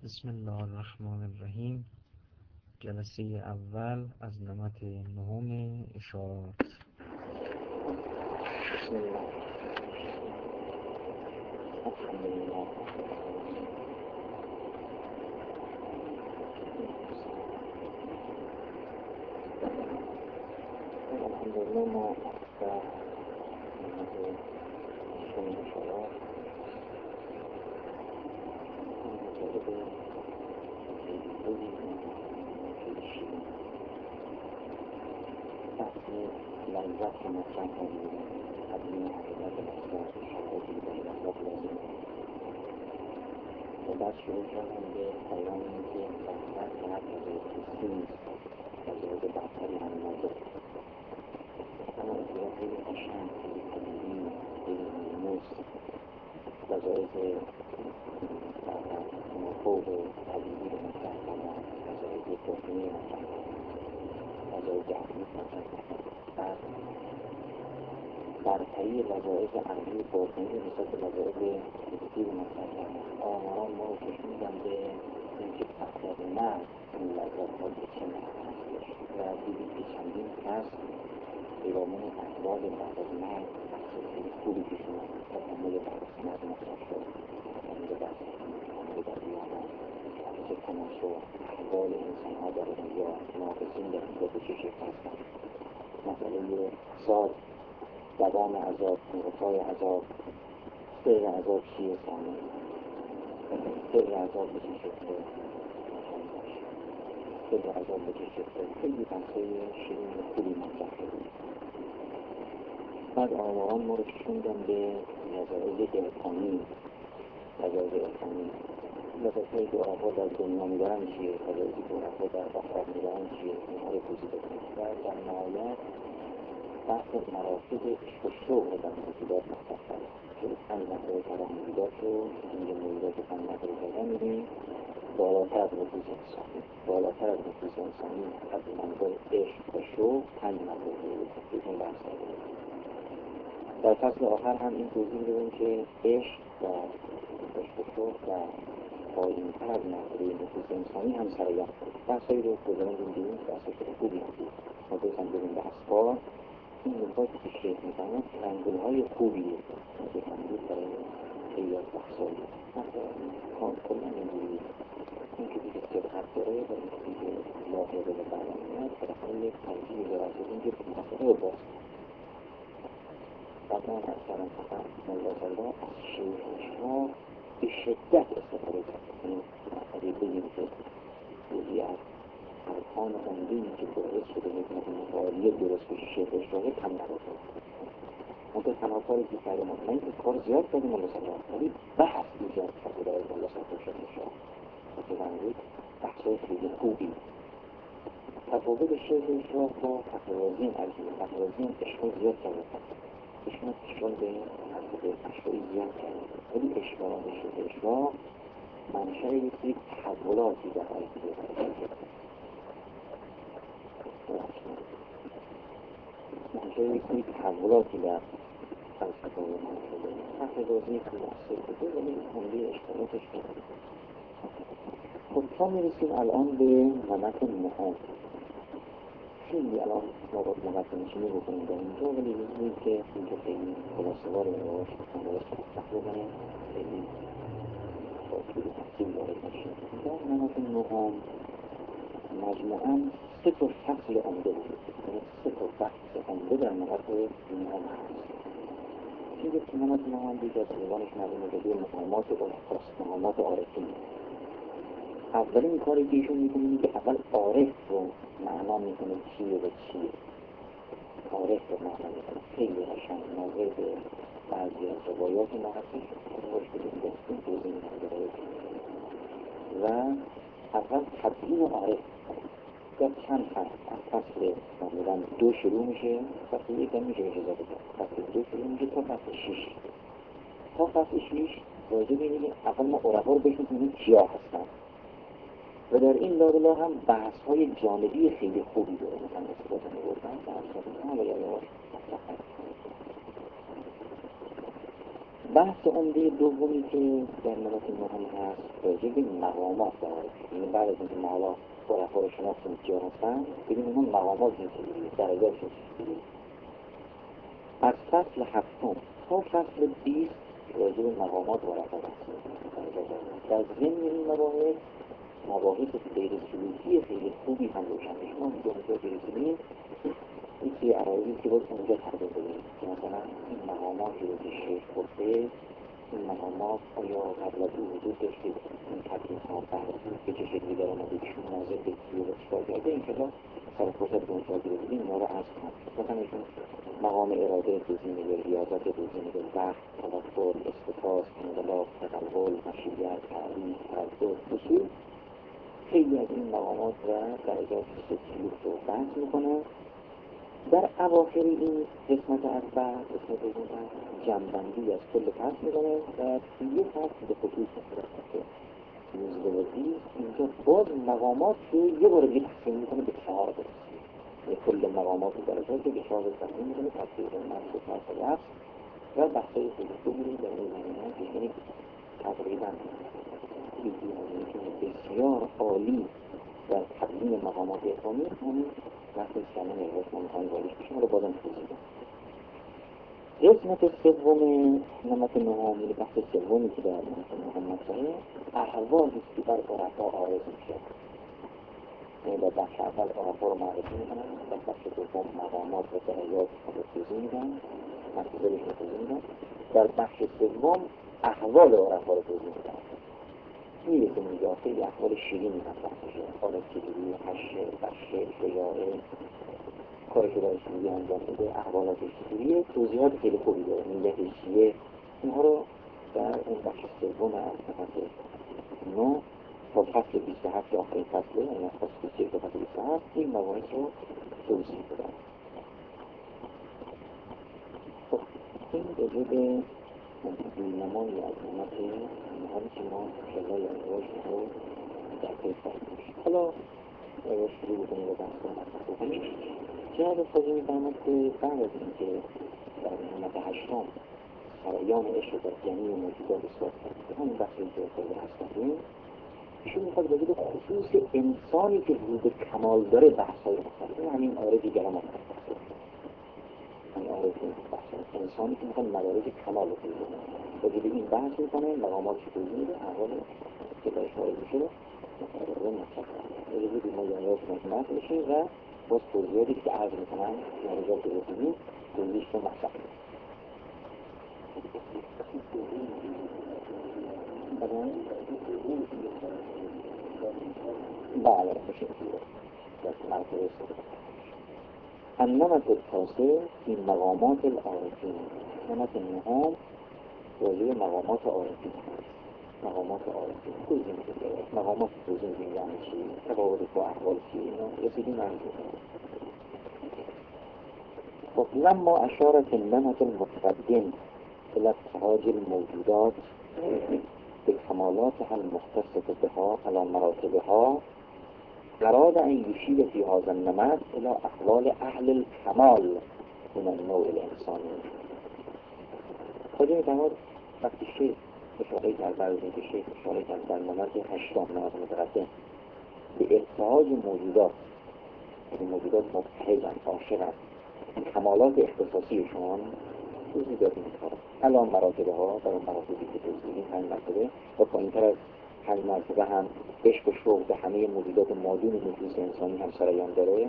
بسم الله الرحمن الرحیم. جلسه اول از نمط نهم اشارات. بسم الله. الحمد لله. الحمد لله ما أكثر نمط اشارات لذت که مطرح کنیم از این حقیقت اصلاح شرایطی به لذت لازم و بعد شروع کردم به پیام این که لذت فقط وظایف نیست، وظایف برتری هم نداره. اما اطلاع خیلی قشنگ، خیلی طبیعی، خیلی ملموس، وظایف مفوق طبیعی رو مطرح کردم، وظایف باطنی رو مطرح کردم، وظایف عقلی مطرح کردم. برتری وظایف عقلی باطنی نسبت به وظایف حسی رو مطرح کردن. آماران ما رو کشوندن به اینکه افراد مرد این لذت‌ها به چه معنی هستش و دیدیم که چندین فصل پیرامون احوال بعد از مرگ بحث خیلی خوبی پیش اومد. تکامل بعد از مرگ مطرح شد، تکامل بعد از تکامل در قیامت، بحث تناسل، احوال انسان‌ها در دنیا، ناقصین در اینجا به چه شکل هستند، مسئله عذاب، دوام عذاب، انقطاع عذاب، سر عذاب چیه سامن، سر عذاب به چه شکله، سر عذاب به چه شکله، خیلی بحثای شیرین و خوبی مطرح شده. بعد آماران ما رو کشوندن به وظایف عرفانی، وظایف عرفانی، وظایفی که عرفا در دنیا میدارن چیه، وظایفی که عرفا در آخرت میدارن چیه، اینها رو توضیح دادن و در نهایت بحث مراتب عشق و شوق در موجودات مطرح کرد که 5 مرتبه کلام موجودات رو اینجا موجودات 5 مرتبه کلام می‌بینیم بالاتر از نفوس انسانی، بالاتر از نفوس انسانی از منظر عشق و شوق 5 مرتبه که این بحث کرده. در فصل آخر هم این توضیح دادیم که عشق و شوق در پایین‌تر از مرتبه نفوس انسانی هم سرایت کرد. بحثایی رو گذراندیم دیدیم، بحثای خیلی خوبی هستید. ما بسنجیم بحث‌ها این نکاتی که شیخ می‌فرماید تنگل‌های خوبیه که تنگل برای خیلی از بحثایی مثلا کار کلا اینجوری این که دیگه صدقت داره و این که دیگه لاحظه به برام میاد بالاخره یک تنگیلی داره از این که مسئله رو باز بعد من از کردم فقط ملازمه از شیخ‌ها به شدت استفاده کرد. این مسئله بگیم که روزی از ارکان عمده‌ای که باعث شده حکمت متعالیه درست بشه شیخ اشراقی کم نباشه. منطقه تنها کاری که کرده مطمئن که کار زیاد کرده ملا صدران ولی بحث ایجاد کرده برای ملا صدران شیخ اشراق که بنابراین بحثای خیلی خوبی تفاوت شیخ اشراق با تقوازین عرضی تقوازین اشکال زیاد کرده ایشون اشکال به این منطقه اشکالی زیاد کرده ولی اشکالات شیخ اشراق منشأ یک تحولاتی در عرضی منشأ یک تحولاتی در فلسفه و منطقه تقوازین که محصول بوده ولی همه اشکالاتش کرده. خب تا میرسیم الان به نمط نهم. خیلی الان ما باید نمط نشینی بکنیم در اینجا ولی روزی که اینجا خیلی خلاصه وار نواش مطرح بکنیم خیلی با طول تفصیل وارد نشیم. در نمط نهم مجموعاً 3 فصل عمده بود، یعنی 3 بحث عمده در نمط نهم هست. این که نمط نهم دیگه از عنوانش معلومه که مقامات اولخاست، مقامات عارفین. اولین کاری که ایشون میکنه که اول عارف رو معنا میکنه چیه و چیه. عارف رو معنا میکنه خیلی قشنگ ناظر به بعضی از روایات ما هستش باش بدیم گفتیم توضیح میکنه و اول تبیین عارف در چند فصل معمولا 2 شروع میشه، فصل 1 هم میشه به اضافه کرد، فصل 2 شروع میشه تا فصل 6. تا فصل 6 راجع به اینکه اول ما عرفا رو بشناسیم کیا هستن و در این لابلا هم بحث‌های جانبی خیلی خوبی داره، مثلا اثبات نبوت، بحث‌های بحث عمده دومی که در نمت مهم هست راجع به مقامات داره. یعنی بعد از اینکه ما حالا عرفا رو شناختیم کیا هستن، ببینیم اون مقامات چجوریه، درجاتشون چجوریه. از فصل 7 تا فصل 20 راجع به مقامات عرفا بحث می‌کنیم. در ضمن این مباحث غیر سلوکی خیلی خوبی هم روشن میشه. ما اینجا برسیم یکی عرایزی که باید اونجا تحضر بدیم که مثلا این مقاماتی رو که شیخ گفته، این مقامات آیا قبل از او وجود داشته، این تبلیغ ها بعد به چه شکلی در آمده، ایشون ناظر به کیو رو چیکار کرده، انشاءالله سر فرصت به اونجا بگیریم اینا رو عرض کنم. مثلا ایشون مقام اراده گزینه یا ریاضت گزینه به وقت، توکل، استطاعت، انقلاب، تقبل، مشیت، تعریف، تردد، اصول، خیلی از این مقامات و درجات سلوک رو بحث میکنه. در اواخر این قسمت اول جمع‌بندی از کل فصل میکنه و توی فصل به خصوص که روزبه‌بازی اینجا باز مقامات رو یه بار دیگه تقسیم میکنه به 4 قسمت. کل مقامات و درجات رو به 4 قسمت تقسیم میکنه، تفسیر منصوب مثل رفت و بحثای خیلی خوبی در این زمینه که یعنی تقریبا بسیار عالی در تقدیم مقامات اسلامی همین بحث کلمه اسلام می‌خوایم واردش بشیم رو بازم توضیح بدم. قسمت سوم نمت نهم، یعنی بحث سومی که در نمت نهم مطرحه، احوالی که بر عرفا عارض میشه. یعنی در بخش اول عرفا رو معرفی میکنن، در بخش دوم مقامات و درجات رو توضیح میدن، مطلبش رو توضیح میدن، در بخش سوم احوال عرفا رو توضیح میدن. میرسیم اینجا خیلی احوال شیرینی مطرح میشه، حالا چجوری، حشه، بخشه، شجاعه، کارش رو برای چجوری انجام بده، احوالاتش چجوریه، توضیحات خیلی خوبی داره، نیت چیه، اینها رو در اون بخش سوم از فصل 9 تا فصل 27 که آخرین فصله، یعنی فصل 23 تا فصل 27 این مباحث رو توضیح بدن. خب این راجع به نمایی از نمت نهایی که ما شلای ازواج رو در پی فرمایش. حالا شروع بکنیم و بحث بکنیم. جهاز سازی می‌فرماد که بعد از اینکه در نمت 8 سرایان عشق در جمعی موجودات اثبات کرد، همین بحثی که خیلی هستیم، ایشون میخواد راجع به خصوص انسانی که رو به کمال داره بحث‌های مختلف، همین آره دیگران مختلف همین آره بحث انسانی که میخواد مدارج کمال رو توضیح بده، راجع به این بحث میکنه، مقامات رو توضیح میده، احوال که باش وارد میشه رو مطالعه مطلق راجع به بیماریات مطمئن میشه و باز توضیحاتی که عرض میکنن مدارجات رو توضیح توضیحش رو مطلق بله بشه مرتبه النمط التاسع في مقامات العارفين. نمط النهم راجع مقامات عارفین. مقامات عارفین توضیح میده، مقامات توضیح میده یعنی چی، تفاوت با احوال چی، اینا رسیدیم منظور. خب لما اشارت النمط المتقدم الى ابتهاج الموجودات بكمالاتها المختصة بها على مراتبها، أراد أن يشير في هذا النمط إلى أحوال أهل الكمال من النوع الإنساني. خودی می‌فرماد وقتی شیخ اشاره کرد، بعد از اینکه شیخ اشاره کرد در نمط 8 نمط متقدم به ابتهاج موجودات، این موجودات مبتهجن، عاشقن، کمالات اختصاصیشون توضیح داد می‌کنه. الان مراتبها در اون مراتبی که توضیح این 5 مرتبه و پایین‌تر از 5 مرتبه هم عشق و شوق به همه موجودات مادون نفوس انسانی هم سرایان داره.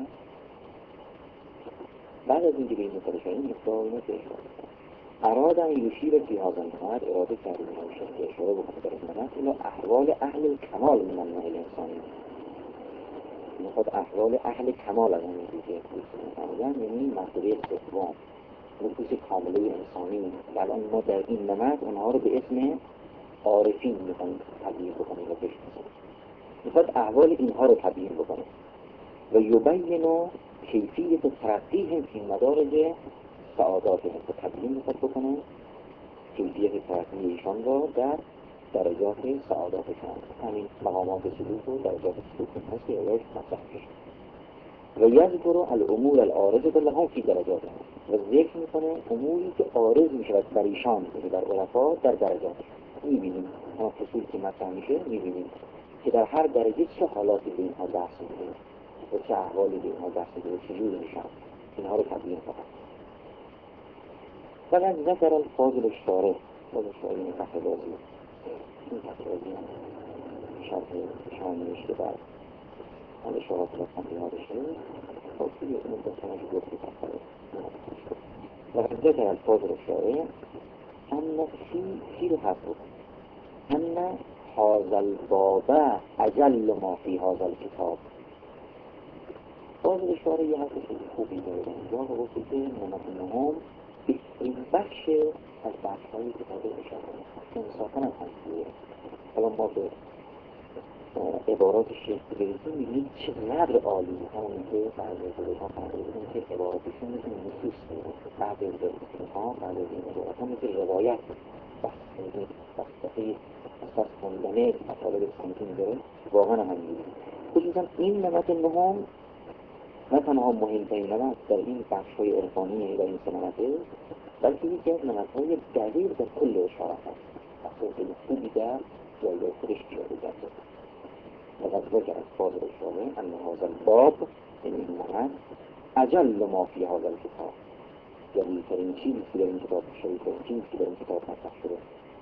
بعد از اینکه به این مطالعه شد این مقدار اینه که اراد ان یشیر فی هذا النمط، اراده کرد این شخص اشاره بکنه در این نمط اینو احوال اهل الکمال من النوع الانسانی، میخواد احوال اهل کمال از این دیگه میگن، یعنی مرتبه سوم نفوس کامله انسانی. الان ما در این نمط اونها رو به اسم عارفین میخوایم تبیین بکنیم و بشناسیم، میخواد احوال اینها رو تبیین بکنه و یبین کیفیت ترقیهم فی مدارج سعاداتهم، تبیین میخواد بکنه کیفیت ترقی ایشان را در درجات سعاداتشان، همین مقامات سلوک و درجات سلوک هست که اوش مطلع کشن. و یذکر الامور العارضه لهم فی درجات، و ذکر میکنه اموری که عارض میشود بر ایشان، یعنی در عرفا در درجات. میبینیم ما فصول که مطرح میشه، میبینیم که در هر درجه چه حالاتی به اینها دست میده و چه احوالی به اینها دست میده و چجور میشن، اینها رو تبیین کنه. فقط ذکر الفاضل الشارع، فاضل الشارع این تخیلازی، این تخیلازی هم شرح شان نوشته بر حال شراط رفتن بیادشه خاصی این مدتنش گفتی تخیل. فقط ذکر الفاضل الشارع ان فی رو حد بود ان هذا الباب اجل ما فی هذا الكتاب. فاضل الشارع یه حرف خوبی داره اینجا و گفتی که نمت این بخش از بخش‌های کتاب اشاره که انصافاً هم هستیه. حالا ما به عبارات شیخ برسیم می‌بینید چقدر عالی، همونی که بعضی از بزرگان فرمودن که عباراتشون مثل نصوص می‌مونه. بعضی از بزرگان بعضی از این عبارات ها مثل روایت بحثی اساس خوندنه مطالب سنتی می‌داره، واقعاً هم همینجوری. خصوصاً این نمت نهم نه تنها مهمترین نمت در این بخش‌های عرفانی در این سه نمته، بلکه یکی از نمت‌های دقیق در کل اشارات هست. بخش‌های خیلی خوبی در جایگاه خودش پیاده کرده. وقد ذکر الفاضل الشارع ان هذا الباب، یعنی این نمت اجل ما فی هذا الکتاب، جلیل‌ترین چیزی که در این کتاب، شریفترین چیزی که در این کتاب مطرح شده.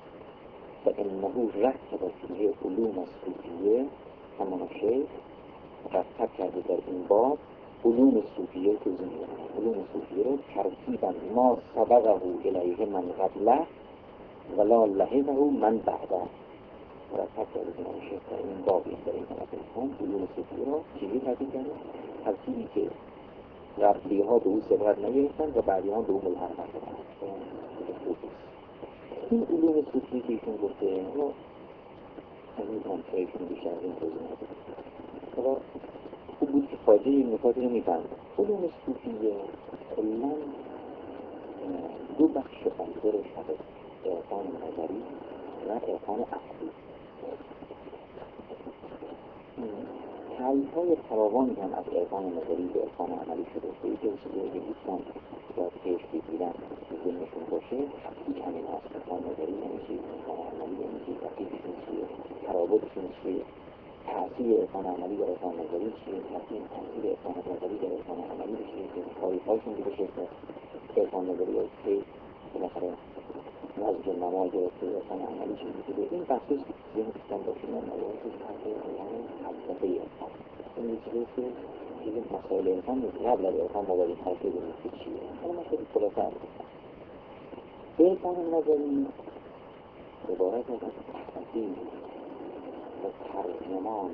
فانه رتب فیه علوم الصوفیه، همان شیخ رتب کرده در این باب علوم صوفیه که زمینه، علوم صوفیه رو ترتیبا ما سبقه الیه من قبله ولا لحقه من بعده. مرتب کرده زمان شیخ در این بابی در این نمت علوم صوفیه رو چیزی ترتیب کرده، ترتیبی که قبلی ها به او سبقت نگرفتن و بعدی ها به او ملحق نشدن. این علوم صوفیه که ایشون گفته رو از این کنترایشون بیشتر از این توضیح نده. خوب بود که خواهده این نکاتی رو میفهمد. علوم صوفیه کلن دو بخش انظرش هست، عرفان نظری و عرفان عقلی. حلهای فراوانی هم از عرفان نظری به عرفان عملی شده که یکی از چیزایی که دوستان باید پیش بگیرن که ذهنشون باشه حقیق همین هست. عرفان نظری یعنی چی، عرفان عملی یعنی چی، ترکیبشون چیه، ترابطشون چیه، تأثیر عرفان عملی در عرفان نظری چیه، تأثیر عرفان نظری در عرفان عملی چیه، که تاریخ‌هاشون که بشه که عرفان نظری هست که بالاخره نزد نما گرفته عرفان عملی چیزی که این بحثش ذهن دوستان باشه من نوازش حرف عرفان حلقه عرفان این چیزی که چیزی مسائل عرفان نیست، قبل از عرفان ما باید حرفه بینید که چیه. اما من خیلی خلاصه هم عرفان نظری عبارت از تحقیق و ترجمان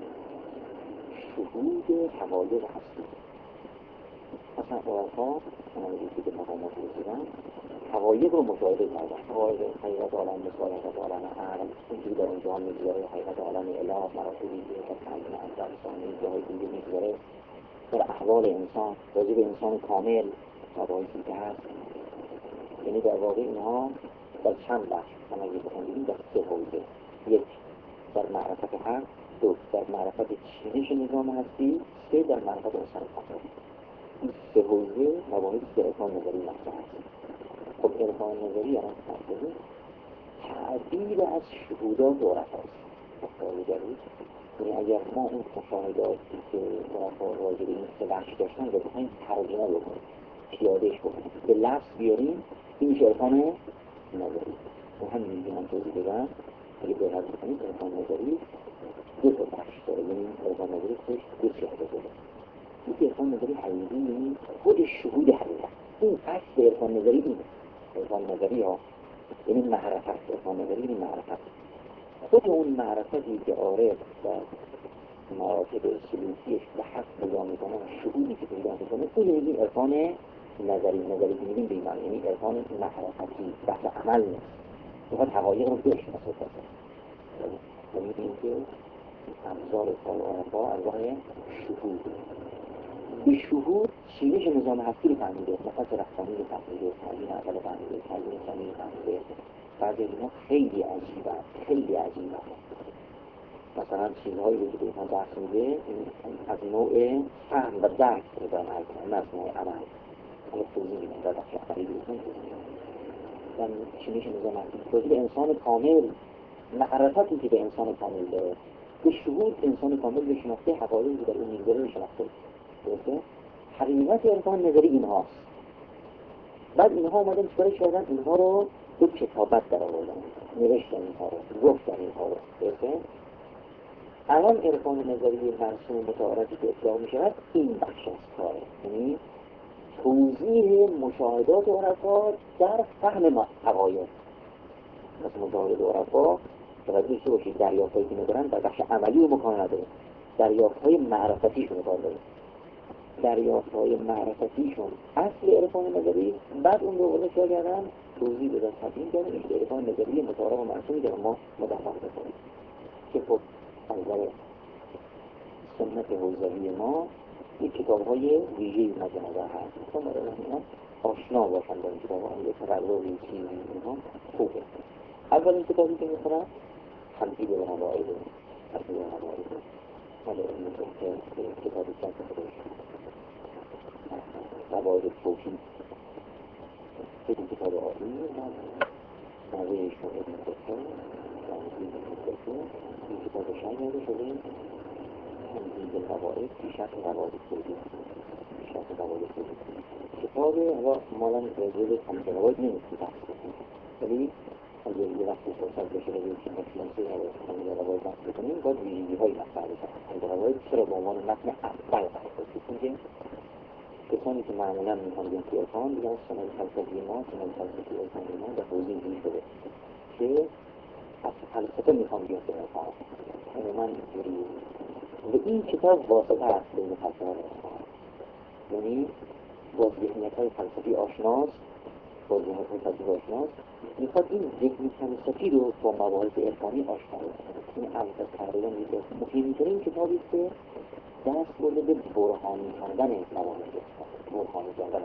شهود حقایق هستی. مثلا عرفا اونایی که به مقامات رسیدن حقایق رو مشاهده کردن، حقایق حقیقت عالم مثال حقیقت عالم عقل، اینجوری در اونجا هم میگذاره حقیقت عالم اله، مراتبی که در تنظیم انفرستانی جاهای دیگه میگذاره در احوال انسان، راجع به انسان کامل مباحثی که هست. یعنی در واقع اینها در چند بخش هم اگه بخوندیم در سه حوزه، یک در معرفت حق، دو در معرفت چینش نظام هستی، سه در معرفت انسان کامل. این سه حوزه مباحث در عرفان نظری مطرح هست. خب عرفان نظری هم هست تعبیر از شهودات و عرفاست. یعنی اگر ما اون مشاهداتی که عرفا راجع به این سه بخش داشتن رو بخواهیم ترجمه بکنیم، پیادهش بکنیم، به لفظ بیاریم، این میشه عرفان نظری. و همین میگه من توضیح بدم اگه دقت بکنید عرفان نظری دو تا بخش داره. یعنی عرفان نظری خودش دو شهده داره. یکی عرفان نظری حقیقی، یعنی خود شهود حقیقت. این اصل عرفان نظری اینه. عرفان نظری ها یعنی معرفت، عرفان نظری یعنی معرفت. خود اون معرفتی که عارف و مراتب سلوکیش به حق پیدا میکنه و شهودی که پیدا میکنه اون یعنی عرفان نظری. نظری که میگیم به این معنی یعنی عرفان معرفتی، بحث عمل نیست. میخواد حقایق رو بشناسه. یعنی اینکه ابزار کار عرفا ارواح شهود، به شهود چینش نظام هستی رو فهمیده، نفس رفتانی رو فهمیده، تعلیم اول رو فهمیده، تعلیم ثانی رو فهمیده. بعضی اینا خیلی عجیبه، خیلی عجیبه. مثلا چیزهایی رو که به اینها درس میده از نوع فهم و درک رو دارن حل کنن، نه از نوع عمل. حالا توضیح میدن در بخش اولی بودن من چی میشه میزنم توضیح انسان کامل، معرفتی که به انسان کامل داره، به شهود انسان کامل به شناخته حقایقی که در اون میگذاره به شناخته. درسته؟ حقیقت عرفان نظری اینهاست. بعد اینها اومدن چیکار کردن؟ اینها رو به کتابت در آوردن، نوشتن اینها رو، گفتن اینها رو. درسته؟ الان عرفان نظری مرسوم متعارفی که اطلاع میشود این بخش از کاره، یعنی توضیح مشاهدات عرفا در فهم حقایق. مثل مشاهدات عرفا توجه داشته باشید دریافت‌هایی که ندارن در بخش عملی و مکان نداره، دریافت‌های معرفتیشون کار داره. دریافت‌های معرفتیشون اصل عرفان نظری، بعد اون رو وارد کردن توضیح دادن، تبیین کردن این عرفان نظری متعارف و مرسومی که ما مدفع بکنیم که خب از نظر سنت حوزوی ما این کتاب‌های ویژه‌ای مد نظر هست. مثلا اینا آشنا باشن با این کتاب‌ها، این تقرر چیزی اینها خوبه. اولین کتابی که می‌خونم تمهید القواعد، تمهید القواعد مال ابن که کتابی که خودش قواعد توحید، خیلی کتاب عالی نوشته ابن این کتاب شایعه شده تمهید القواعد فی شرح قواعد توحید، شرح قواعد توحید کتاب حالا مالا جزء تمهید القواعد نمی‌تونم بحث کنم، ولی اگه یه وقتی فرصت بشه و یه چیز مطلنسی رو تمهید القواعد بحث بکنیم باید ویژگی‌های مطرح بشن. تمهید القواعد چرا به عنوان متن اول بحث کنیم؟ کسانی که معمولا میخوان بیان توی عرفان دیگه سنت فلسفی ما، سنت فلسفی عرفان ما در توضیح این شده که از فلسفه میخوان بیان توی عرفان. عموما اینجوری و این کتاب واسطه هست بین فلسفه و عرفان، یعنی با ذهنیت‌های فلسفی آشناست، با ذهنیت‌های فلسفی آشناست، میخواد این ذهن فلسفی رو با مباحث عرفانی آشنا کنه. این اول تقریبا مهمترین کتابی است که دست برده به برهانی کردن مباحث برهانی کردن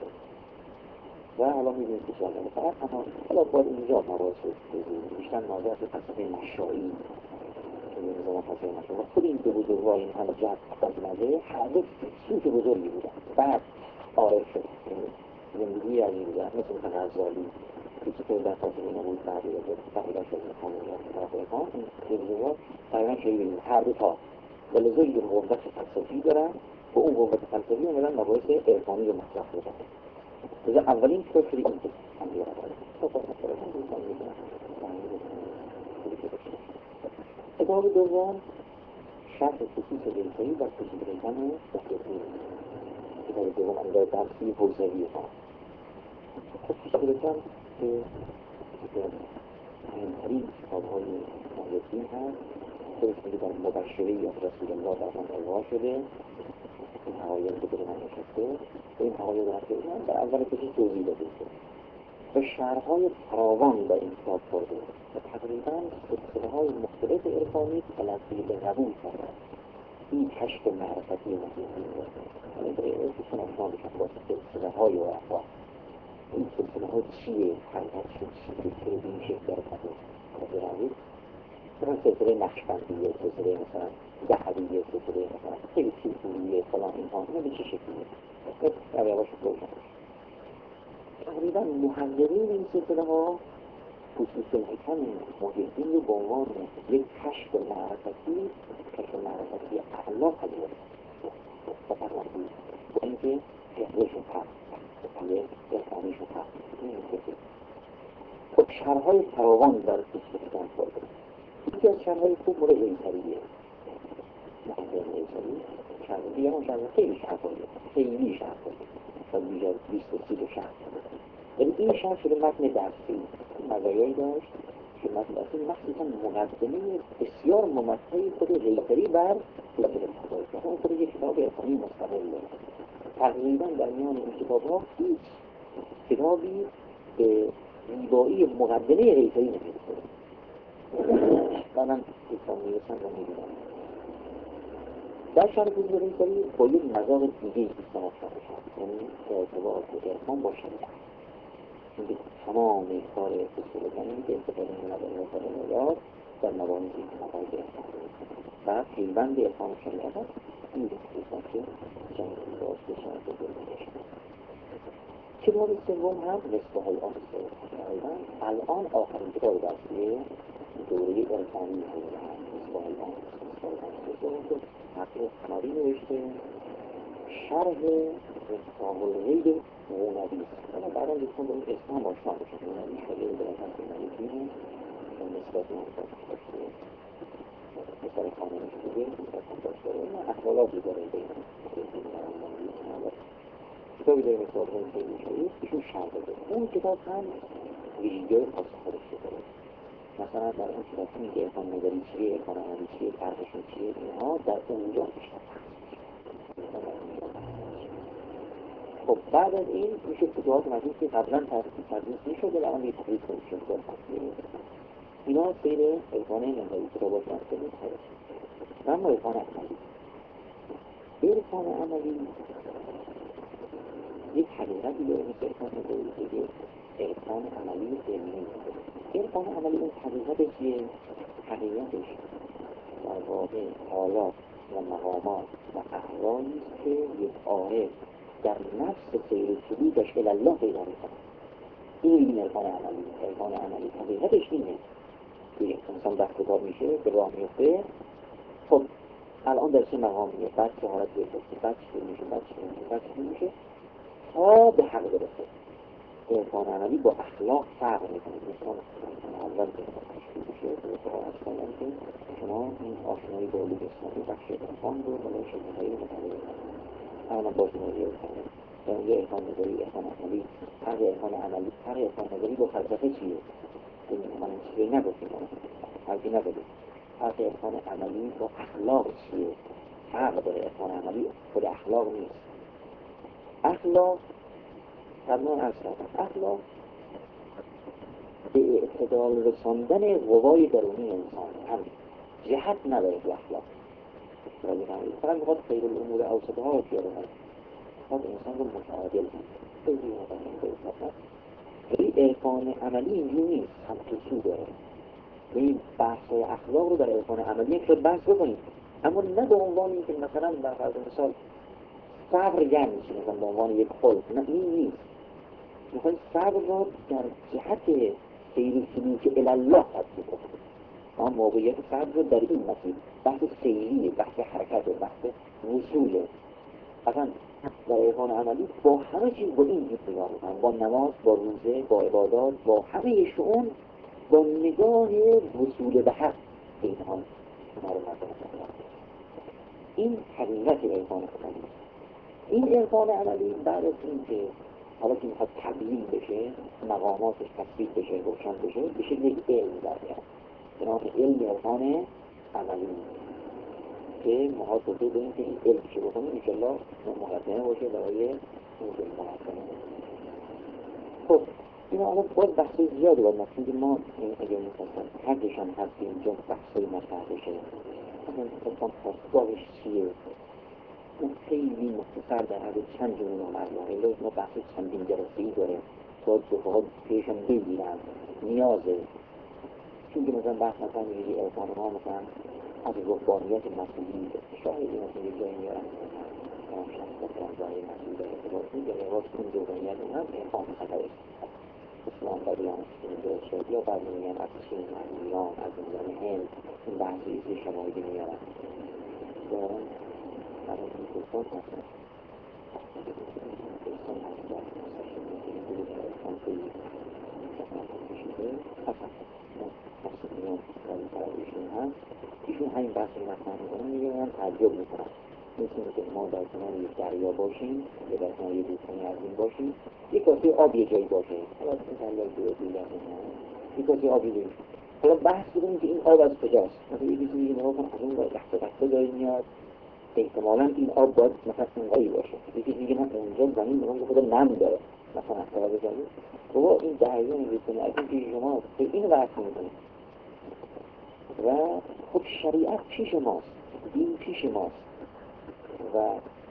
و حالا می‌بینید که جالبه فقط اما حالا باید اینجا مباحث بیشتر ناظر به فلسفه مشایی که نظام فلسفه مشایی و خود این دو بزرگوار این همه جهت خواهد هر دو سوت بزرگی بودن. بعد عارف شد، زندگی عزیزی بودن مثل غزالی که چطور در فلسفه نمود تغییر داد، تغییر شد می‌خوام این دو بزرگوار تقریبا شبیه هر دو تا و لذا یه قوت فلسفی دارن و اون قوت فلسفی اومدن مباحث عرفانی رو مطرح کردن. لذا اولین کتاب شده این کتاب دوم شرح خصوص ریزه‌ای و خصوص ریزن تحقیقی. کتاب دوم اندازه درسی حوزوی ما. خصوص ریزن که مهمترین کتاب‌های مهندسی هست، خودش میگه در مبشری از رسول الله در من القا شده، این حقایق که در من نشسته و این حقایق در اول کسی توضیح داده شده و شرح‌های فراوان در این کتاب خورده و تقریبا سلسله‌های مختلف عرفانی تلقی به قبول کردن. این کشف معرفتی مهمی یعنی برای ارتشان آشنا بشن با سلسله‌های عرفا. این سلسله‌ها چیه؟ حقیقت شد چیه؟ چرا به این شکل در قبول مثلا سلسله نقشبندیه، سلسله مثلا دهویه، سلسله مثلا خیلی سلسلیه فلان اینها اینا به چه شکلیه؟ مثلا یواش روشن تقریبا محققین این سلسله ها خصوص الحکم محیطین رو به عنوان یک کشف معرفتی اعلا پذیرفته و فرمانده با اینکه فقهشون هست، فقه عرفانیشون هست. خب شرح‌های فراوان در خصوص الحکم خورده. یکی از شرح‌های خوب مورد ایتریه محضر ایتری شرح دیگه هم شرح خیلی شرح‌هایی شاید بیشتر 20 شرح ولی این شرح شده متن درسی مزایایی داشت که متن درسی مخصوصا مقدمه بسیار ممتعی خود ریتری بر اون خود یک کتاب عرفانی مستقل تقریبا در میان این کتاب‌ها هیچ کتابی به زیبایی مقدمه ریتری نمی‌رسه. بعدم دوستان میرسن و میبینن در شرح خصوص ریتری با یک مذاق دیگه دوستان آشنا بشن، یعنی ارتباط عرفان با شریعت. اینکه تمام کار خصوص ریتری که استفاده می‌کنه در مباحث در مباحثی که مباحث عرفان و پیوند عرفان شریعت هست این بسیار که جنگ راست بشن به دلش. کتاب سوم هم نصف های آنسه کردن. الان آخرین کتاب درسیه دوره عرفانی هست. نصف های آنسه که حقیق کناری نوشته شرح مفتاح الغیب مونوی است. اما بعدا دوستان به این اسم هم آشنا بشن. مونوی شده به نظر کناری دینه و نسبت نسبت داشته مثال خانه نشده نسبت داشته و احوالاتی داره بین کتابی داره مثال اون که میشه ایشون شرح بده. اون کتاب هم ویژگی خاص خودش داره. مثلا در اون کتاب میگه عرفان نظری چیه، عرفان عملی چیه، فرقشون چیه، اینها در اونجا بیشتر. خب بعد از این میشه فتوحات مجلس که قبلا تدریس میشد و الان یه تدریس کنشون اینا سیر عرفان نظری کتابات مجلس هست. اما عرفان عملی یک حقیقتی داره مثل عرفان نظری که عرفان عملی علمی. عرفان عملی اون حقیقت چیه؟ حقیقتش در واقع حالات و مقامات و احوالی است که یک عارف در نفس سیر سلوکش الله پیدا می‌کنه. این عرفان عملی. عرفان عملی حقیقتش اینه که انسان در خطاب میشه به راه میفته. خب الان در چه مقامیه؟ بعد چه حالت بیفته؟ بعد چی میشه؟ تا به حق برسه. عرفان عملی با اخلاق فرق میکنه. مثلا اول که تشکیل میشه اصلا که شما این آشنایی با علوم اسلامی بخش عرفان رو برای شکل‌های متعدد اما باز موضوع کنه و اونجا عرفان نظری، عرفان عملی، فرق عرفان نظری با فلسفه چیه؟ من چیزی نگفتیم حرفی نداریم. فرق عرفان عملی با اخلاق چیه؟ فرق داره. عرفان عملی خود اخلاق نیست. اخلاق قبلا عرض کردم اخلاق به اعتدال رساندن قوای درونی انسان هم جهت نداره تو اخلاق. فقط میخواد خیر الامور اوسطها رو پیاده کنه. میخواد انسان رو متعادل کنه. خیلی عرفان عملی اینجوری نیست. هم تو داره. این بحث اخلاق رو در عرفان عملی شد بحث بکنیم. اما نه به عنوان این که مثلا در فرض مثال صبر یعنی چی؟ مثلا به عنوان یک خلق. نه این نیست. میخوایم صبر را در جهت سیر سلوک الله تطبیق کنیم. ما موقعیت صبر رو در این مسیر بحث سیری، بحث حرکت، بحث وصوله. اصلا در عرفان عملی با همه چیز با این جور نگاه میکنن. با نماز، با روزه، با عبادات، با همه شؤون با نگاه وصول به حق اینها رو مطرح. این حقیقت عرفان عملی. این عرفان عملی بعد از این که حالا که میخواد تبیین بشه، مقاماتش تثبیت بشه، روشن بشه یک علم در میاد به نام علم عرفان عملی که محاطبه به این که این علم شروع کنیم انشالله مقدمه باشه برای این مقدمه. خب این حالا باید بحثی زیاده باید مطلب ما اگر میخواستم حدش هم هست که اینجا بحثی مطرح بشه. اما میخواستم خواستگاهش چیه؟ اون خیلی مختصر در حد چند جمله مرموعه لازم ما بحث چندین جلسه‌ای داره باید دفعات پیشم بگیرن نیازه. چون که مثلا بحث مثلا میگه عرفان ما مثلا از رهبانیت مسیحی شاهدی مثلا یه جایی میارن شخص رهبانی مسیحی داره ارتباط میگه راست اون رهبانیت اون هم عرفان خطره اسلام بدیان درست شد یا بعد میگن از چین، از ایران، از نظام هند این بحثی که شواهدی میارن دارن برای این کلفات هستن کلفان هستن عرفان خیلی کشیده هستن مقصدیان ولی فرایشون هست ایشون همین بحثی مطمئن میکنن میگه من تعجب میکنم مثل که ما در کنار یک دریا باشیم یا در کنار یک رودخانه عظیم باشیم یک کاسه آب یه جایی باشه حالا این دریا یک کاسه آبی داریم حالا بحث بکنیم که این آب از کجاست مثلا یه کسی میگه نگاه کن از اون رخته داری میاد احتمالا این آب باید مثلا اونقایی باشه یکی دیگه من اونجا زمین به من خود نم داره مثلا احتمال بزنید بابا این دریا این رودخانه عظیم پیش شما اینو بحث میکنیم و خب شریعت پیش ماست دین پیش ماست و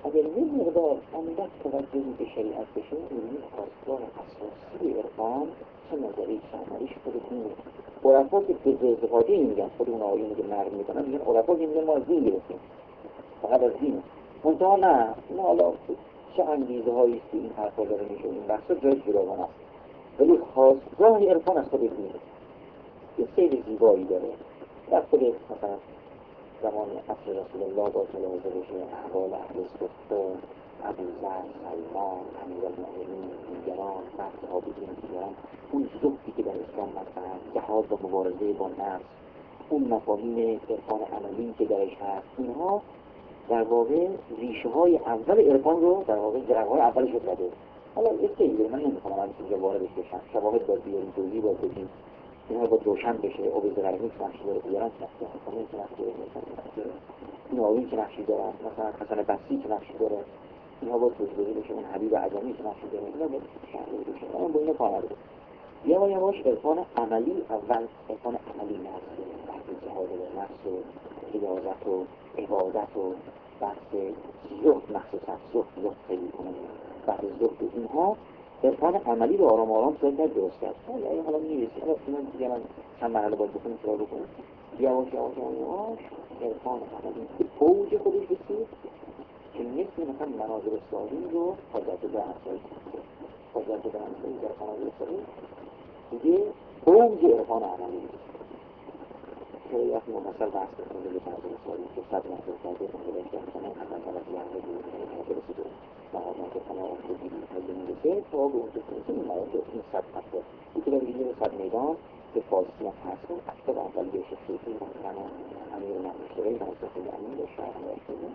اگر یه مقدار اندک توجهی به شریعت بشه این خواستگاه اساسی عرفان چه نظری چه عملیش خودتون عرفا که به زهزهاده میگن، خود اون آقایی میگه نرم میکنن، میگن عرفا که میگن ما از دین گرفتیم، فقط از دین. منتها نه، این حالا چه انگیزه هایی است که این حرفا داره میشه، این بحثا جای جداگانه است، ولی خواستگاه عرفان از خود دین یه سیر زیبایی داره. در خود مثلا زمان عصر رسول الله با تلاوه بشه احوال اهل صفه، ابوذر، سلمان، امیرالمؤمنین، دیگران، بعد صحابیین دیگران، اون زهدی که در اسلام مطرحه، جهاد و مبارزه با نفس، اون مفاهیم عرفان عملی که درش هست، اینها در واقع ریشه های اول عرفان رو در واقع جرقه‌های اولش رو زده. حالا یه سری من نمیخوام الان اینجا واردش بشم، شواهد باید بیاریم، توضیح باید بدیم، اینها باید روشن بشه. آب زرنی که نقشی داره، دیگران که نقشی داره، همین که نقشی داره، این آوین که نقشی داره، مثلا حسن بصری که نقشی داره، اینها باید توضیح بشه. اون حبیب عجمی که نقشی داره، اینا باید شرح بشه. اما با اینا کار نداره. یواش عرفان عملی، اول عرفان عملی نرسه، بعد جهاد به نفس و ریاضت و عبادت و بحث زهد، مخصوصا زهد خیلی کنه، بعد زهد اینها عرفان عملی رو آرام آرام شاید باید درست کرد. حالا میرسیم، حالا اینا دیگه من چند مرحله باید بکنیم سراغ بکنیم. یواش عرفان عملی به اوج خودش رسید که مثل مناظر سالی رو حاجت درمسایی در مناظر سالی دیگه اوج عرفان عملی که یک مثل بحث بکنیم به مناظر سالی که 100 مناظر سالی کنیم که مثلا اول از یعنی مناظر رسیده مقامات تمام خودی ملی میرسه تا به اون که این مناظر این 100 مناظر یکی در دیگه 100 میدان که فارسی هم هست و اکتب اول بیش خیلی ممکنه امیر نمیشتره مناظر خیلی امیر به شهر نشده.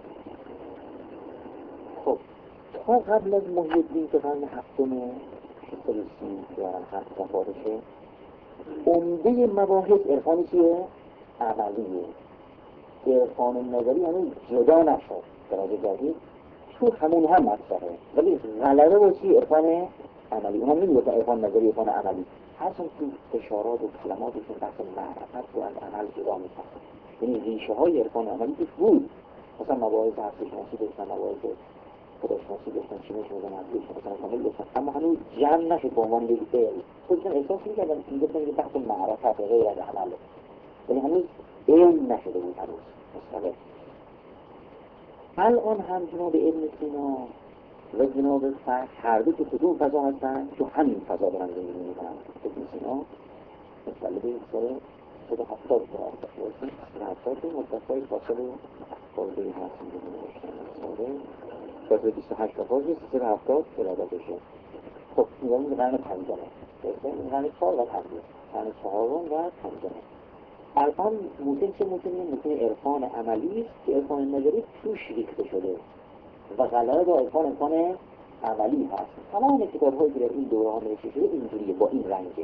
خب تا قبل از محی الدین که قرن هفتم 630 دارن هفت وفاتشه، عمده مباحث عرفانی چیه؟ عملیه. عرفان نظری هنوز جدا نشد درجه جدید، تو همون هم مطرحه، ولی غلبه با چی؟ عرفان عملی. اونم نمیگه عرفان نظری عرفان عملی، هرچند تو اشارات و کلماتشون بحث معرفت رو از عمل جدا میکنه. یعنی ریشه های عرفان عملی توش بود، مثلا مباحث هستی شناسی داشتن، مباحث خداشناسی داشتن، چی میشه مثلا هستی مثلا کامل داشتن، اما هنوز جمع نشد به عنوان یک فعل. خودشون احساس میکردن این گفتن که بحث معرفت غیر از عمله، ولی هنوز علم نشده بود، هنوز مستقل. الان هم جناب ابن سینا و جناب فرش هر دو که کدوم فضا هستن؟ تو همین فضا دارن زندگی میکنن. ابن سینا مطلبه سال 170 مدتهای فاصله فاصله هست فاصله 28 فاصله 370 اراده بشه. خب این قرن پنجمه، این قرن 4 و پنجم، قرن 4 و پنجمه. الان ممکن چه ممکن عرفان عملی است که عرفان نظری توش ریخته شده و غلبه با عرفان عملی هست. تمام کتاب‌هایی که در این دوره ها نوشته شده اینجوریه، با این رنگه.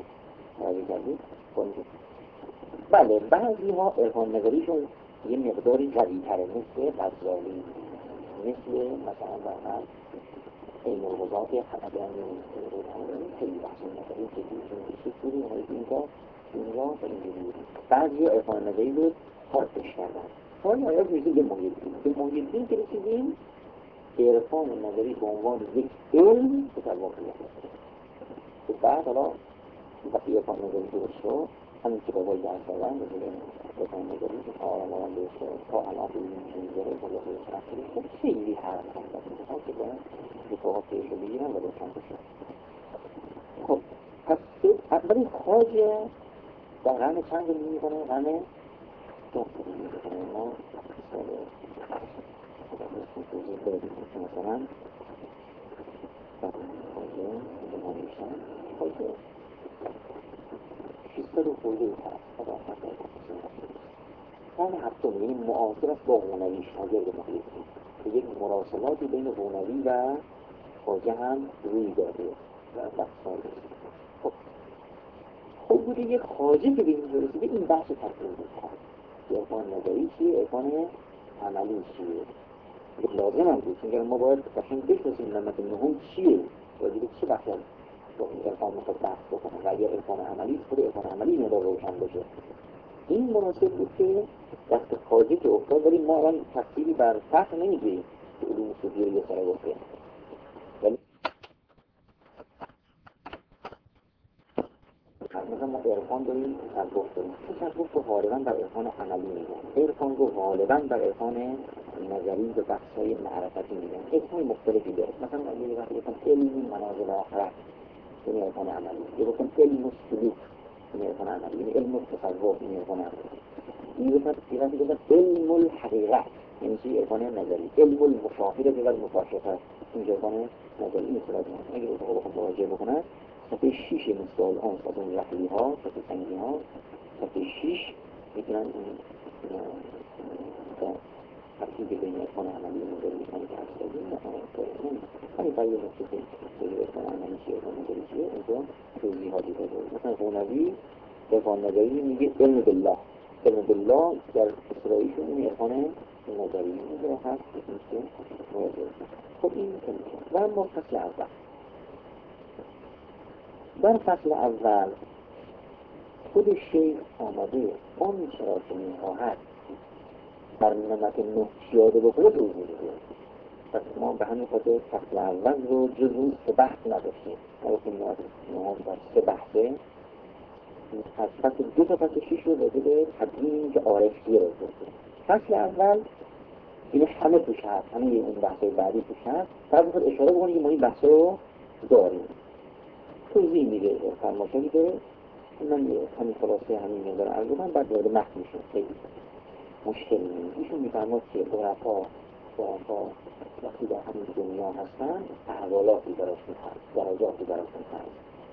بله بعضی ها عرفان نظریشون یه مقداری قوی‌تره، مثل غزالی، مثل مثلا برمن علم الغزات حمدانی، خیلی بحث نظری که دیشون اینجا و اینجوری. بعضی عرفان نظری رو پارتش کردن. حالا آیات میشه یه محی الدین. به محی الدین که رسیدیم عرفان نظری به عنوان یک علم به واقعیت هست. که بعد حالا وقتی عرفان نظری درست شد، همین کتاب‌های درس دادن به جلوی عرفان نظری که آرام درست شد تا الان به این چیزی رو بالا درست شد، خیلی حرف هست که باید رفاقات پیش رو بگیرن و روشن بشن. خب پس ولی خواجه در قرن چند رو میکنه؟ قرن دوم میکنه. ما سال مثلا خواجه 600 خورده هست قرن هفتم، یعنی معاصر است با قونوی، شاگرد محی الدین که یک مراسلاتی بین قونوی و خواجه هم روی داده و بحثان رسید. خب بوده یک خواجه که به اینجا رسیده این بحث تکمیل میکنه. عرفان نظری چیه؟ عرفان عملی چیه؟ لازم هم بود، چون ما باید قشنگ بشناسیم نعمت نهم چیه؟ باید چه بحث با این عرفان میخواد بحث بکنه و اگر عرفان عملی خود عرفان عملی مدار روشن بشه. این مناسب بود که دست خواجه که افتاد، ولی ما الان تفصیلی بر فرق نمیگیریم که علوم صوفی رو یه سره گفته، ولی مثلا ما عرفان داریم، تصوف داریم. تصوف رو غالبا بر عرفان عملی میگن، عرفان رو غالبا بر عرفان نظری به بحث‌های معرفتی میگن. اسمای مختلفی داره، مثلا اگه یه وقتی گفتم علم منازل آخرت این عرفان عملی، یه گفتم علم سلوک این عرفان عملی، یعنی علم تصوف این عرفان عملی، یه گفتم علم الحقیقت یعنی چی؟ عرفان نظری. علم المشاهده به المکاشفه این عرفان نظری. این اصطلاح اگه بخوام مراجعه بکنم صفحه 6 مثال آن از اون رحلی ها، صفحه سنگی ها، صفحه 6 میتونن این ترکیب بین عرفان عملی و نظری میکنه که هست داریم همین برای نقطه که عرفان عملی چیه عرفان نظری چیه اینجا توضیحاتی داده. مثلا قونوی عرفان نظری میگه علم بالله، علم بالله در اصطلاحیشون این عرفان نظری میگه هست که موضوع. خب این و اما فصل اول، در فصل اول خود شیخ آمده اون چرا که میخواهد بر نمت نه پیاده بکنه توضیح میده. پس ما به همین خاطر فصل اول رو جزو 3 بحث نداشتیم، نگفتیم ما در 3 بحثه از فصل 2 تا فصل 6 رو داده به تبیین که عارفیه رو داده. فصل اول این همه توش هست، همه اون بحثای بعدی توش هست. بعد میخواد اشاره بکنه که ما این بحث رو داریم، توضیح میده، فرمایشی میده. من همین خلاصه همین نظر عرض کنم، بعد وارد متن میشم. خیلی مشکل نیست. ایشون میفرماد که عرفا وقتی در همین دنیا هستن احوالاتی براش میخواهد، درجاتی براش میخواهد.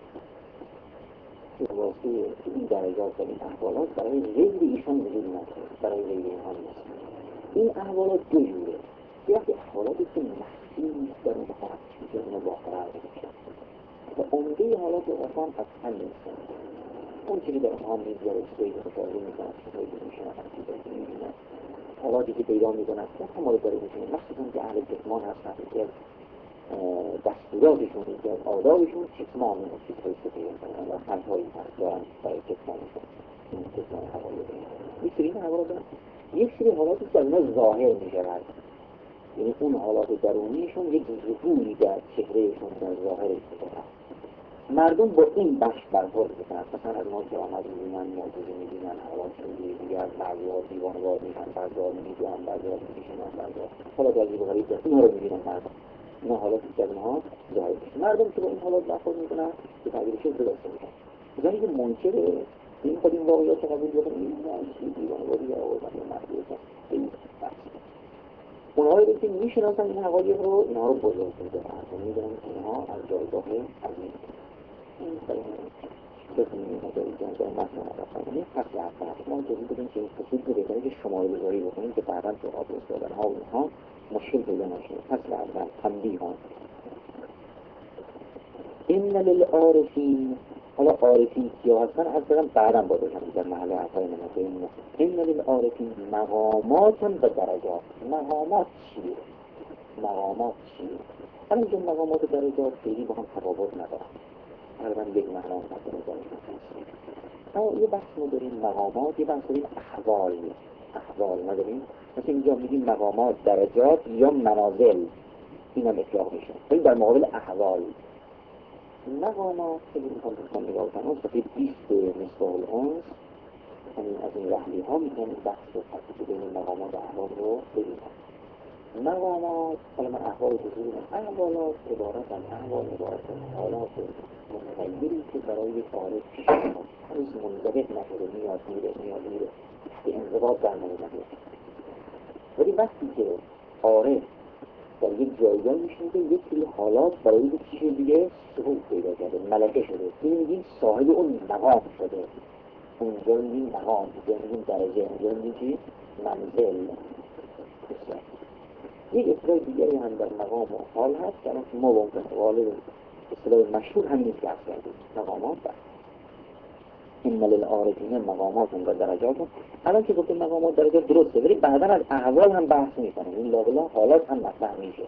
واسه این درجات و این احوالات برای غیر ایشان وجود نداره، برای غیر اینها نیست. این احوالات دو جوره. یکی احوالاتی که مخفی در اون خواهد که اونو با قرار بشه و عمده حالات عرفان از هم نیستن. اون چیزی در اونها میگذاره سوید مشاهده میکنن، سوید میشنن، سوید میبینن، حالاتی که پیدا میکنن اون هم رو داره میکنن. مخصوصا که اهل جسمان هستن که دستوراتشون که آدابشون جسمانی هست، چیزهای سفیه میکنن و خمدهایی هست دارن برای جسمانشون. این جسمان حوالی دارن یک سری این حوالا دارن. یک سری حالاتی که در اونها ظاهر میشود، یعنی اون حالات درونیشون یک ظهوری در چهرهشون در ظاهرشون دارن. مردم با این بخش برخورد میکنن. مثلا از ما که آمد میبینن، معجزه میبینن، حالات شدی دیگر بعضی‌ها دیوانه‌وار میشن، بعضی‌ها میدونن، بعضی‌ها میشنن، بعضی‌ها حالا در زیبا غریب دارن، اینها رو میبینن مردم. اینا حالاتی که از اونها ظاهر میشه. مردم که با این حالات برخورد میکنن به تعبیرش درسته میشن. مثلا که منکره این خود این واقعیات قبول بکنه، این دیوانه‌واری یا آوردن یا معجزه این بحث. اونهایی که میشناسن این حقایق رو، اینها رو بزرگ میدونن و میدونن که اینها از جایگاه عظیم. این بکنیم مداری که انجام متن مدرسان کنیم. فصل اول ما توضیح بدیم که این فصول رو بهتره که شماره بذاری بکنیم که بعدا تو آب استادن ها و اینها مشکل پیدا نشه. فصل اول تنبیهان. ان للعارفین، حالا عارفین کیا هستن از برم بعدم با بگم در محل حرفای نمازه. ان للعارفین مقامات و درجات. مقامات چیه؟ مقامات چیه؟ همین که مقامات و درجات خیلی با هم تفاوت ندارن، تقریبا یک معنا نداره. اما یه بحث ما داریم مقامات، یه بحث داریم احوال نداریم. مثل اینجا میگیم مقامات، درجات یا منازل، این هم اطلاق میشه. ولی در مقابل احوال مقامات خیلی میخوام بکنم نگاه کنم. اون صفحه 20 مثال اونس همین از این رحلی ها میتونم بحث و تفکیک بین مقامات و احوال رو ببینم. مقامات، حالا من احوال بزرگی من احوالات عبارت از احوال، عبارت از حالات متغیری که برای یک عارف پیش میاد، هنوز منضبط نشده، میاد میره به انضباط در نمیده. ولی وقتی که عارف در یک جایگاه میشنیده یک سری حالات برای یک چیز دیگه ظهور پیدا کرده، ملکه شده، این میگیم صاحب اون مقام شده. اونجا میگیم مقام، اونجا میگیم درجه، اونجا میگیم چی؟ منزل. یک اصطلاح دیگری هم در مقام و حال هست که الان ما با غالب اصطلاح مشهور همین که هست کردیم مقامات بست. این ملل عارفین مقامات و درجات هم الان که گفتیم مقامات درجات درسته، ولی بعدا از احوال هم بحث میکنیم. این لاغلا حالات هم مطرح میشه.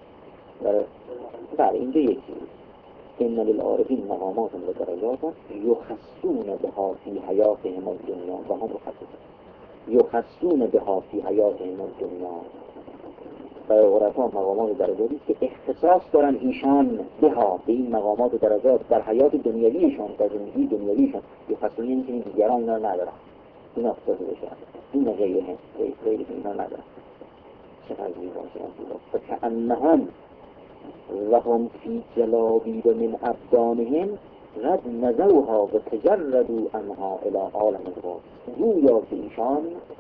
بله اینجا یکی این ملل عارفین مقامات و درجات هم یخصون بها فی حیاتهم الدنیا و هم یخصون بها فی حیاتهم الدنیا. برای عرفا مقامات و درجاتی که اختصاص دارن ایشان بها به این مقامات و درجات در حیات دنیویشان، در زندگی دنیویشان، یه خاصیتی اینه که این دیگران اینا رو ندارن، اینا اختصاص بشن، این غیره هم غیره اینا ندارن. چقدر زیبا فکأنهم وهم فی جلابیب من ابدانهم قد نزوها و تجردوا عنها الى عالم الغیب. گویا که ایشان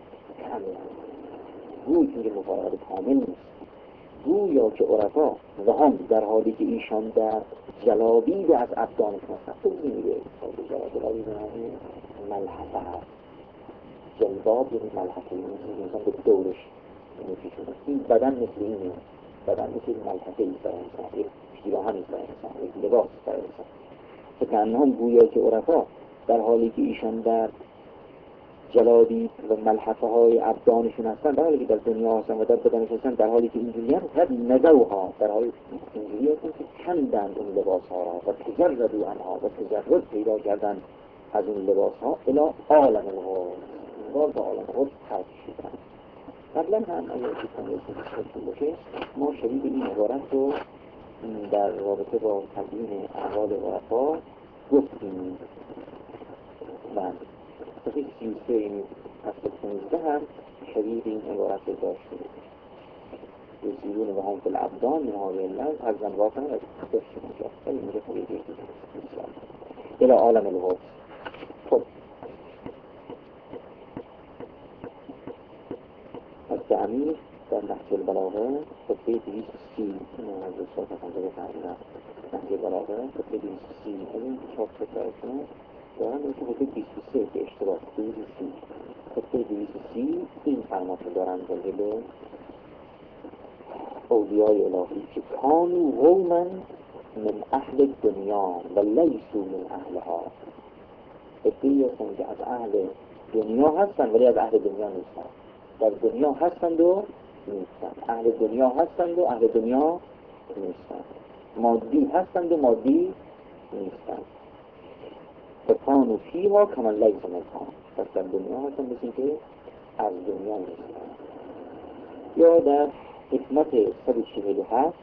گویا که مفارقت کامل نیست، گویا که عرفا و هم در حالی که ایشان در جلابیب از ابدانشون هست. تو میگه جلابیب ملحفه هست، جلباب یعنی ملحفه، یعنی انسان به دورش میکشونه. این بدن مثل اینه، بدن مثل ملحفه ایست برای انسان، یک پیراهن ایست برای انسان، یک لباس برای انسان. فکأنهم گویا که عرفا در حالی که ایشان در جلابیب و ملحفه های ابدانشون هستن، در حالی که در دنیا هستن و در بدنش هستن، در حالی که اینجوری هستن، قد نزوها، در حالی اینجوری هستن که کندند اون لباس ها را و تجردوا عنها و تجرد پیدا کردن از اون لباس ها الی عالم الغیب، انگار به عالم الغیب ترک شدن. قبلا هم اگر کتان باشه ما شدید این عبارت رو در رابطه با تبیین احوال عرفا گفتیم. صفحه 33 این اصل 15 هم شدید این عبارت رو داشتیم. یسیرون و هم فی الابدان من های الله از زنواقع از داشتیم اونجا ولی اینجا خیلی دیگه الى عالم الغیب. خب از تعمیر در نهج البلاغه خطبه 230 از رسالت خانده تعمیر نهج البلاغه خطبه 230 از این چاپ فکرشون دارن مثل خطبه 23 که اشتراک 230 خطبه 230 این فرمات رو دارن راجع به اولیای الهی که کانو قوما من اهل دنیا و لیسو من اهلها. ادعی هستن که از اهل دنیا هستن ولی از اهل دنیا نیستن، در دنیا هستند و نیستن، اهل دنیا هستند و اهل دنیا نیستن، مادی هستند و مادی نیستن. فکانو فیها کمان لیس منها، پس در دنیا هستن مثل که از دنیا نیستن. یا در حکمت 147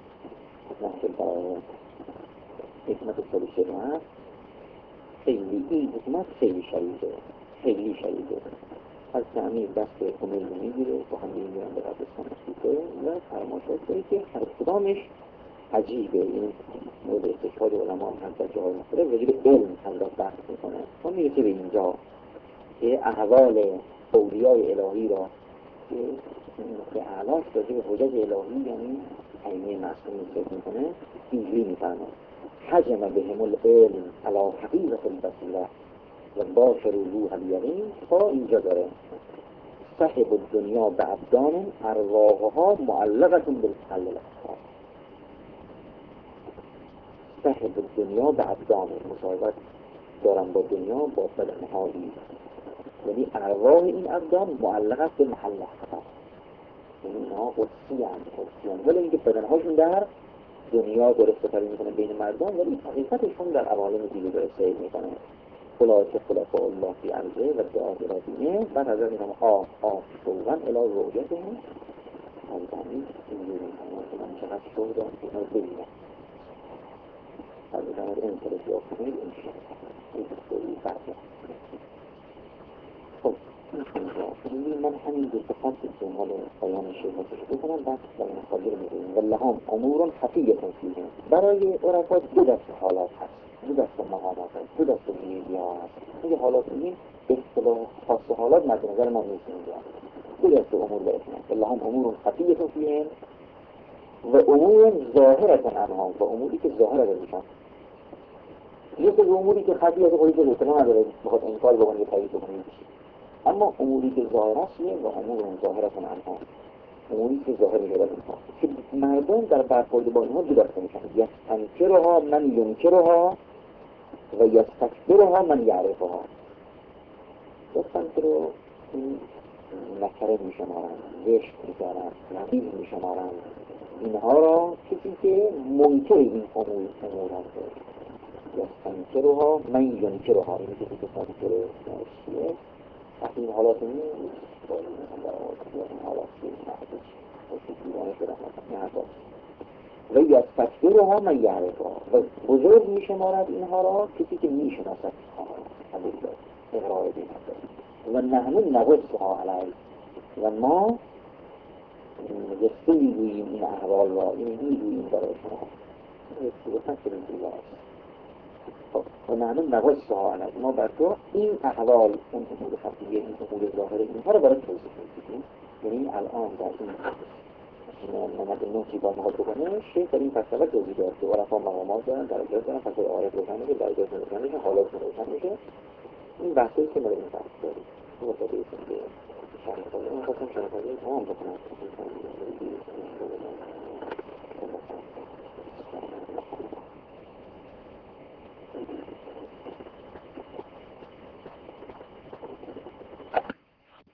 حکمت 147 خیلی این حکمت خیلی شریده از تعمیر دست خمینی رو میگیره با هم میگیرن به قبرستان شیفه و فرماشات داره که هر کدامش عجیبه. این مورد استشهاد علما هم در جاهای مختلف راجع به علم حضرت بحث میکنه. ما میرسه به اینجا که احوال اولیای الهی را که نقطه اعلاش راجع به حجج الهی یعنی عینه معصومی فکر میکنه اینجوری میفرمه حجم بهم العلم علی حقیقت البصیره و باشر روح الیقین. تا اینجا داره صاحب الدنیا به ابدان ارواحها معلقتون بالحل الاخبار. صاحب الدنیا به ابدان مصاحبت دارن با دنیا با بدنهایی، یعنی ارواح این ابدان معلقت به محل اخبار، یعنی اینها قدسی هستند ولی اینکه بدنهاشون در دنیا گرفته تری میکنه بین مردم ولی حقیقتشون در عوالم دیگه داره سیر میکنه. خلاصه خلفاء الله فی ارضه و دعا الى دینه بعد از این هم شوقا الى رؤیته از زمین اینجوری میکنه که من چقدر شوق دارم که اینو ببینم از این طرفی آفرین این شد این بسیاری فرده. خب من همین دو صفت که حال پایان شیخاتش بکنم بعد برای مخاطر میگویم و لهم امور خفیتون فیهم. برای عرفا دو دست حالات هست، دو دست مقامات هست، دو دست ویژگی ها هست. این حالات این به اصطلاح خاص حالات مد نظر ما نیست اینجا. دو دست امور برسنه و لهم امور خفیتون فیهم و امور ظاهرتن عنها و اموری که ظاهر ازشان. یه سری اموری که خفی از خودی که اطلاع نداره بخواد انکار بکنه یا تایید بکنه، اما اموری که ظاهر است و امور ظاهرتن عنها اموری که ظاهر میشه اینها که مردم در برخورد با اینها دو دسته میشن، یستنکرها من ینکرها و یستکبرها من یعرفها. یستنکر رو نکره میشمارن، زشت میشمارن، نقیض میشمارن، اینها را کسی که منکر این امور هست. یستنکرها من ینکرها این کسی که منکر نشیه وقتی این حالات نیست باید مثلا در حالات نیست حالات نیست و دیوانه شدن مثلا یستکبرها من یعرفها و بزرگ میشمارد اینها را کسی که میشناسد قبول دارد اقرار دین دارد و نحن نقصها علیه و ما قصه میگوییم این احوال را این میگوییم برای شما و نحن نقصها علیه ما بر تو این احوال اون امور خفیه این امور ظاهره اینها را برای توضیح میدیم یعنی الان در این نمد نوتی با ما بکنه شیخ در این فصله توضیح داد که ورفا مقامات دارن درجات دارن فصل آیت روشن میشه درجات روشن میشه حالات روشن میشه این بحثی که برای این فصل داریم این وقتی ایسان که شرح کنه این خواستم شرح کنه تمام بکنم